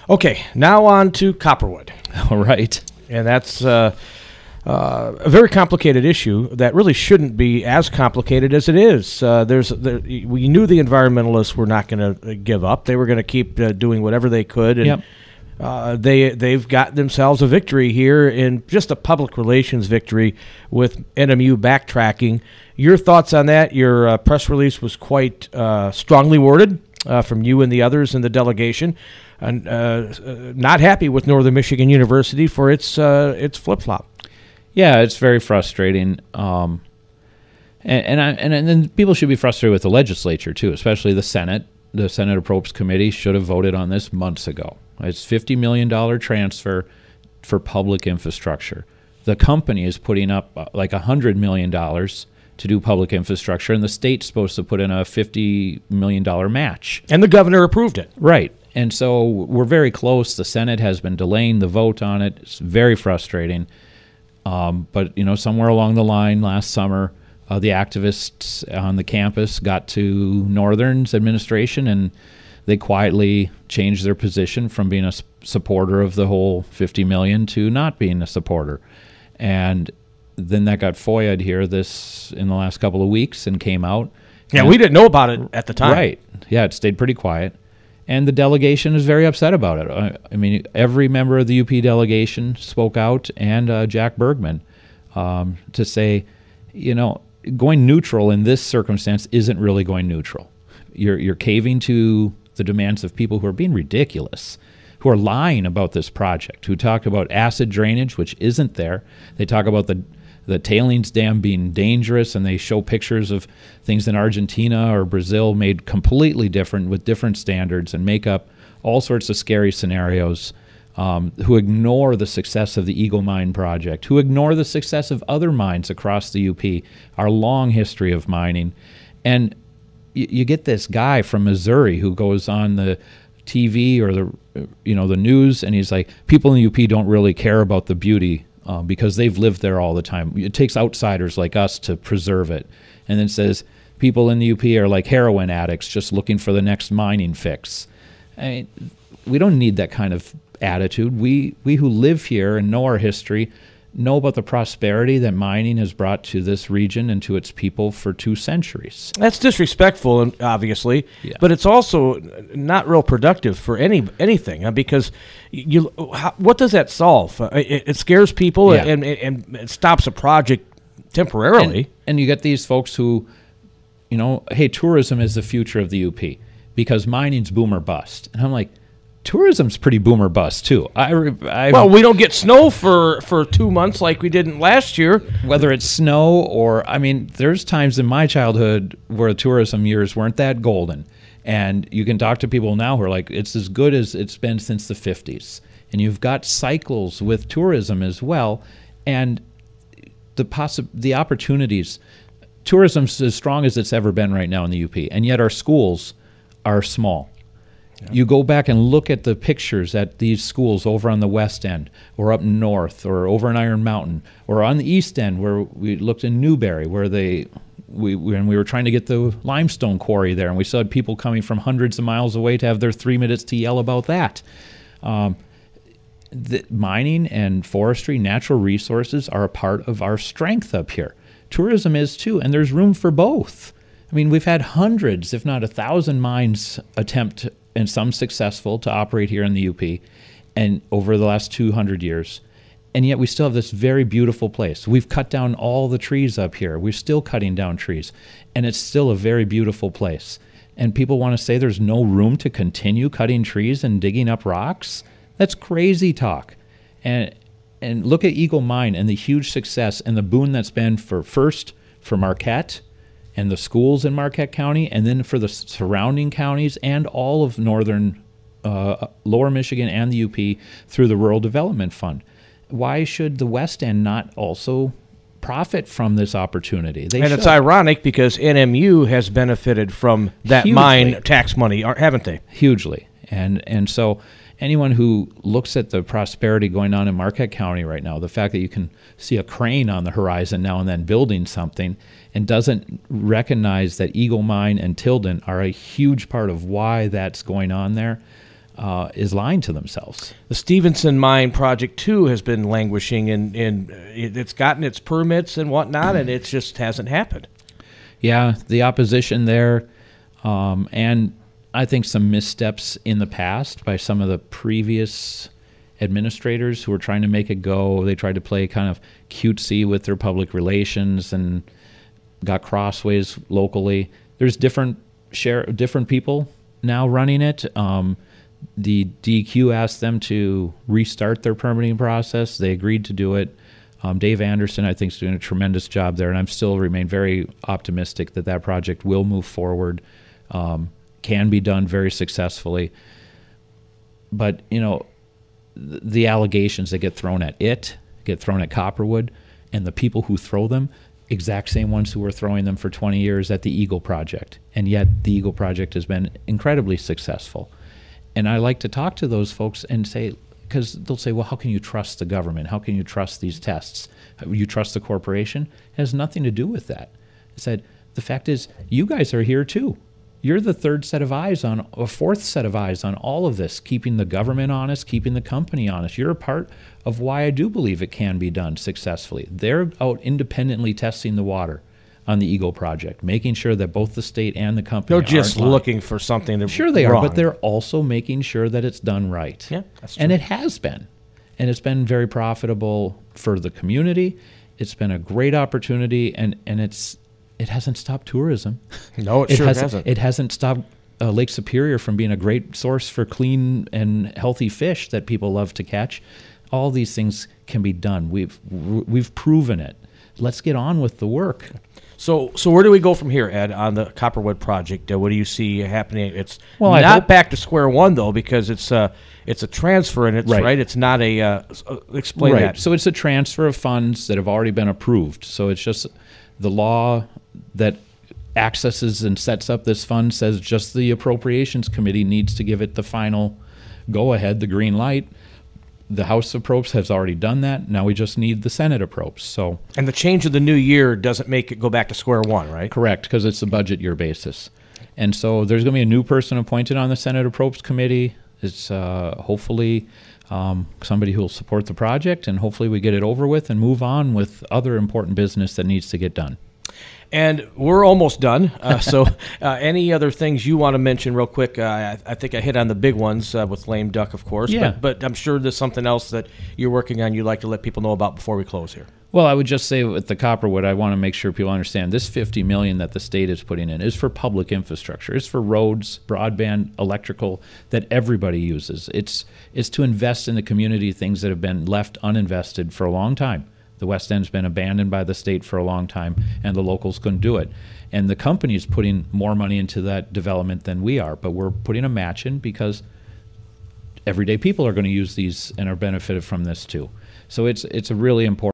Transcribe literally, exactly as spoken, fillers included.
Okay, now on to Copperwood. All right. And that's uh, uh, a very complicated issue that really shouldn't be as complicated as it is. Uh, there's, there, we knew the environmentalists were not going to give up. They were going to keep uh, doing whatever they could. And Yep. uh, they, they've got themselves a victory here, in just a public relations victory with N M U backtracking. Your thoughts on that? Your uh, press release was quite uh, strongly worded uh, from you and the others in the delegation. And uh, not happy with Northern Michigan University for its uh, its flip flop. Yeah, it's very frustrating, um, and and, I, and and then people should be frustrated with the legislature too, especially the Senate. The Senate Appropriates Committee should have voted on this months ago. It's fifty million dollar transfer for public infrastructure. The company is putting up uh, like a hundred million dollars to do public infrastructure, and the state's supposed to put in a fifty million dollar match. And the governor approved it. Right. And so we're very close. The Senate has been delaying the vote on it. It's very frustrating. Um, but, you know, somewhere along the line last summer, uh, the activists on the campus got to Northern's administration, and they quietly changed their position from being a s- supporter of the whole fifty million dollars to not being a supporter. And then that got F O I A'd here this in the last couple of weeks and came out. Yeah, and we didn't know about it at the time. Right. Yeah, it stayed pretty quiet. And the delegation is very upset about it. I, I mean, every member of the U P delegation spoke out, and uh, Jack Bergman, um, to say, you know, going neutral in this circumstance isn't really going neutral. You're you're caving to the demands of people who are being ridiculous, who are lying about this project, who talk about acid drainage, which isn't there. They talk about the the tailings dam being dangerous, and they show pictures of things in Argentina or Brazil made completely different with different standards, and make up all sorts of scary scenarios, um, who ignore the success of the Eagle Mine project, who ignore the success of other mines across the U P, our long history of mining. And y- you get this guy from Missouri who goes on the T V or the you know the news, and he's like, people in the U P don't really care about the beauty Uh, because they've lived there all the time. It takes outsiders like us to preserve it. And then says people in the U P are like heroin addicts just looking for the next mining fix. I mean, we don't need that kind of attitude. We, we who live here and know our history know about the prosperity that mining has brought to this region and to its people for two centuries. That's disrespectful, and obviously, Yeah. but it's also not real productive for any anything, uh, because you. How, what does that solve? Uh, it, it scares people, Yeah. and, and it stops a project temporarily. And, and you get these folks who, you know, hey, tourism is the future of the U P because mining's boom or bust. And I'm like, tourism's pretty boom or bust too. I, I Well, we don't get snow for, for two months like we didn't last year. Whether it's snow or, I mean, there's times in my childhood where tourism years weren't that golden. And you can talk to people now who are like, it's as good as it's been since the fifties. And you've got cycles with tourism as well. And the possi- the opportunities, tourism's as strong as it's ever been right now in the U P. And yet our schools are small. Yeah. You go back and look at the pictures at these schools over on the west end or up north or over in Iron Mountain or on the east end where we looked in Newberry where they we when we were trying to get the limestone quarry there, and we saw people coming from hundreds of miles away to have their three minutes to yell about that. Um, the mining and forestry, natural resources are a part of our strength up here. Tourism is too, and there's room for both. I mean, we've had hundreds, if not a thousand mines attempt, and some successful, to operate here in the U P and over the last two hundred years. And yet we still have this very beautiful place. We've cut down all the trees up here. We're still cutting down trees. And it's still a very beautiful place. And people want to say there's no room to continue cutting trees and digging up rocks? That's crazy talk. And and look at Eagle Mine and the huge success and the boon that's been for, first, for Marquette and the schools in Marquette County, and then for the surrounding counties and all of northern, uh, lower Michigan and the U P through the Rural Development Fund. Why should the West End not also profit from this opportunity? They and should. It's ironic because N M U has benefited from that Hugely. mine tax money, haven't they? Hugely. And and so anyone who looks at the prosperity going on in Marquette County right now, the fact that you can see a crane on the horizon now and then building something, and doesn't recognize that Eagle Mine and Tilden are a huge part of why that's going on there, uh, is lying to themselves. The Stevenson Mine Project too has been languishing, and, and it's gotten its permits and whatnot, and it just hasn't happened. Yeah, the opposition there, um, and I think some missteps in the past by some of the previous administrators who were trying to make it go. They tried to play kind of cutesy with their public relations and got crossways locally. There's different share, different people now running it. Um, the D E Q asked them to restart their permitting process. They agreed to do it. Um, Dave Anderson, I think, is doing a tremendous job there, and I'm still remain very optimistic that that project will move forward, um, can be done very successfully. But, you know, th- the allegations that get thrown at it, get thrown at Copperwood, and the people who throw them, exact same ones who were throwing them for twenty years at the Eagle Project. And yet the Eagle Project has been incredibly successful. And I like to talk to those folks and say, because they'll say, well, how can you trust the government? How can you trust these tests? You trust the corporation? It has nothing to do with that. I said, the fact is, you guys are here too. You're the third set of eyes on, a fourth set of eyes on all of this, keeping the government honest, keeping the company honest. You're a part of why I do believe it can be done successfully. They're out independently testing the water on the Eagle Project, making sure that both the state and the company They're just aren't lying. looking for something to Sure they wrong. are, but they're also making sure that it's done right. Yeah, that's true. And it has been. And it's been very profitable for the community. It's been a great opportunity, and, and it's it hasn't stopped tourism. No, it, It sure hasn't, hasn't. It hasn't stopped uh, Lake Superior from being a great source for clean and healthy fish that people love to catch. All these things can be done. We've we've proven it. Let's get on with the work. So, so where do we go from here, Ed, on the Copperwood project? Uh, what do you see happening? It's Well, I not hope- back to square one though, because it's uh, it's a transfer and it's right. Right. It's not a uh, s- uh, explain right. that. So it's a transfer of funds that have already been approved. So it's just the law that accesses and sets up this fund says just the appropriations committee needs to give it the final go ahead, the green light. The House approves has already done that. Now we just need the Senate approves. So And the change of the new year doesn't make it go back to square one, right? correct, because it's a budget year basis. And so there's going to be a new person appointed on the Senate approves committee. It's uh, hopefully um, somebody who will support the project, and hopefully we get it over with and move on with other important business that needs to get done. And we're almost done. Uh, so, uh, any other things you want to mention, real quick? Uh, I, I think I hit on the big ones uh, with lame duck, of course. Yeah. But, but I'm sure there's something else that you're working on. You'd like to let people know about before we close here. Well, I would just say with the Copperwood, I want to make sure people understand this fifty million dollars that the state is putting in is for public infrastructure. It's for roads, broadband, electrical that everybody uses. It's it's to invest in the community, things that have been left uninvested for a long time. The West End's been abandoned by the state for a long time, and the locals couldn't do it. And the company is putting more money into that development than we are, but we're putting a match in because everyday people are going to use these and are benefited from this too. So it's it's a really important